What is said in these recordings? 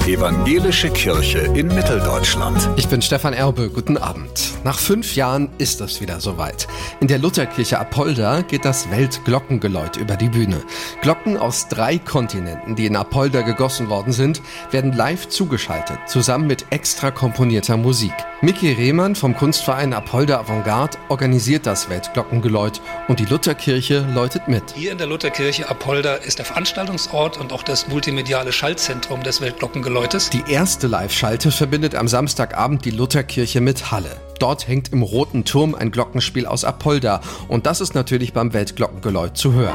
Evangelische Kirche in Mitteldeutschland. Ich bin Stefan Erbe, guten Abend. Nach 5 Jahren ist es wieder soweit. In der Lutherkirche Apolda geht das Weltglockengeläut über die Bühne. Glocken aus 3 Kontinenten, die in Apolda gegossen worden sind, werden live zugeschaltet, zusammen mit extra komponierter Musik. Micky Rehmann vom Kunstverein Apolda Avantgarde organisiert das Weltglockengeläut und die Lutherkirche läutet mit. Hier in der Lutherkirche Apolda ist der Veranstaltungsort und auch das multimediale Schaltzentrum des Weltglockengeläutes. Die erste Live-Schalte verbindet am Samstagabend die Lutherkirche mit Halle. Dort hängt im Roten Turm ein Glockenspiel aus Apolda und das ist natürlich beim Weltglockengeläut zu hören.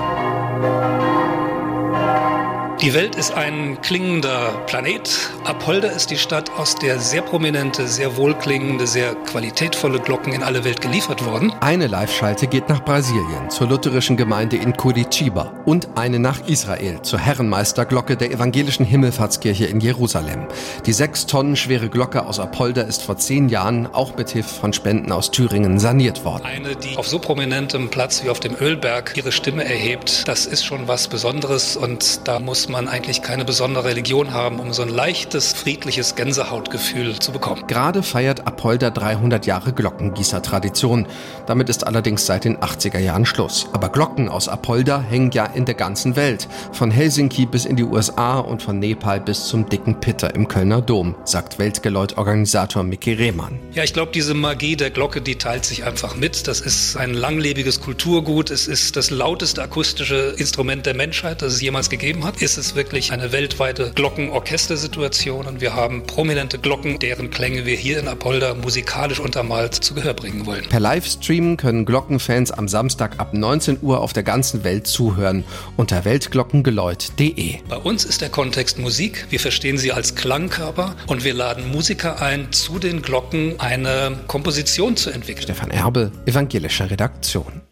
Die Welt ist ein klingender Planet. Apolda ist die Stadt, aus der sehr prominente, sehr wohlklingende, sehr qualitätvolle Glocken in alle Welt geliefert wurden. Eine Live-Schalte geht nach Brasilien, zur lutherischen Gemeinde in Curitiba und eine nach Israel, zur Herrenmeisterglocke der evangelischen Himmelfahrtskirche in Jerusalem. Die 6 Tonnen schwere Glocke aus Apolda ist vor 10 Jahren auch mit Hilfe von Spenden aus Thüringen saniert worden. Eine, die auf so prominentem Platz wie auf dem Ölberg ihre Stimme erhebt, das ist schon was Besonderes und da muss man eigentlich keine besondere Religion haben, um so ein leichtes, friedliches Gänsehautgefühl zu bekommen. Gerade feiert Apolda 300 Jahre Glockengießer-Tradition. Damit ist allerdings seit den 80er Jahren Schluss. Aber Glocken aus Apolda hängen ja in der ganzen Welt. Von Helsinki bis in die USA und von Nepal bis zum dicken Pitter im Kölner Dom, sagt Weltgeläut-Organisator Micky Rehmann. Ja, ich glaube, diese Magie der Glocke, die teilt sich einfach mit. Das ist ein langlebiges Kulturgut. Es ist das lauteste akustische Instrument der Menschheit, das es jemals gegeben hat. Es ist wirklich eine weltweite Glockenorchestersituation und wir haben prominente Glocken, deren Klänge wir hier in Apolda musikalisch untermalt zu Gehör bringen wollen. Per Livestream können Glockenfans am Samstag ab 19 Uhr auf der ganzen Welt zuhören unter weltglockengeläut.de. Bei uns ist der Kontext Musik. Wir verstehen sie als Klangkörper und wir laden Musiker ein, zu den Glocken eine Komposition zu entwickeln. Stefan Erbe, evangelische Redaktion.